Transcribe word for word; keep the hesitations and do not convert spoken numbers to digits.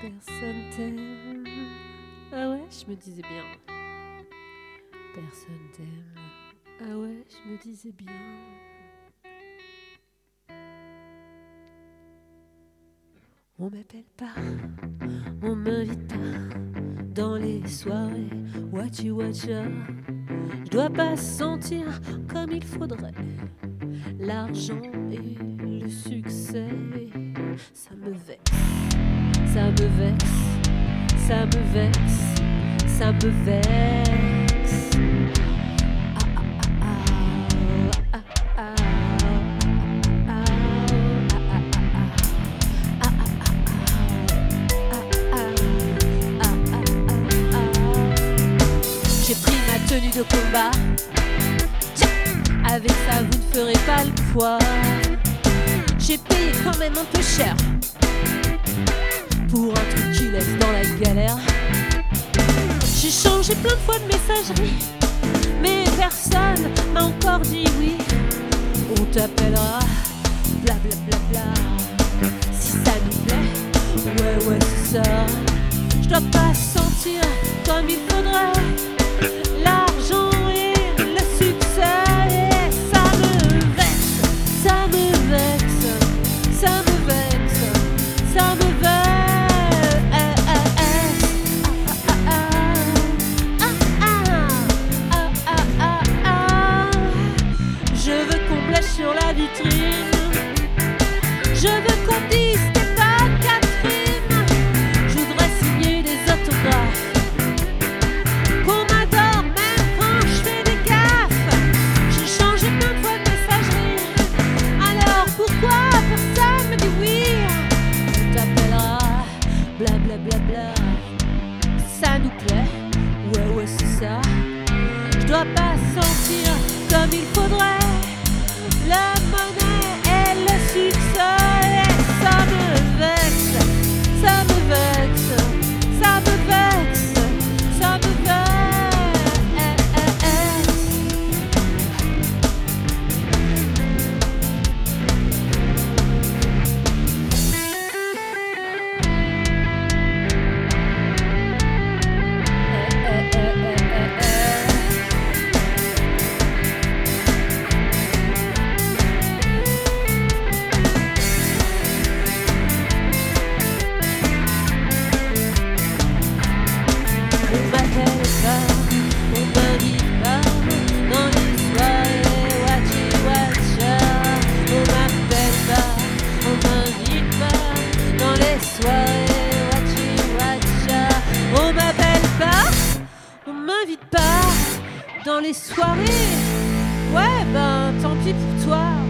Personne t'aime. Ah ouais, je me disais bien. Personne t'aime. Ah ouais, je me disais bien. On m'appelle pas, on m'invite pas dans les soirées watchy watcha. Je dois pas sentir comme il faudrait l'argent et le succès. Ça me vexe, ça me vexe, ça me vexe, ça me vexe. J'ai pris ma tenue de combat. Tiens, avec ça vous ne ferez pas le poids. J'ai payé quand même un peu cher pour un truc qui laisse dans la galère. J'ai changé plein de fois de messagerie, mais personne m'a encore dit oui. On t'appellera bla bla bla bla. Si ça nous plaît, ouais ouais c'est ça. Je dois pas sentir comme il faudrait l'argent et le succès. Et ça me vexe, ça me vexe, ça me vexe, ça me vexe. Je veux qu'on blesse sur la vitrine. Je veux qu'on dise t'es pas Catherine. Je voudrais signer des autographes, qu'on m'adore même quand je fais des gaffes. J'ai changé plein de fois de messagerie, alors pourquoi personne me dit oui? On t'appellera bla bla bla bla. Ça nous plaît, ouais ouais c'est ça. Je dois pas sentir comme il faudrait la monnaie et le succès. Et ça me vexe, ça me vexe, ça me vexe, ça me vexe. On m'appelle pas, on m'invite pas dans les soirées watchy watcha. On m'appelle pas, on m'invite pas dans les soirées watchy watcha. On m'appelle pas, on m'invite pas dans les soirées. Ouais ben tant pis pour toi.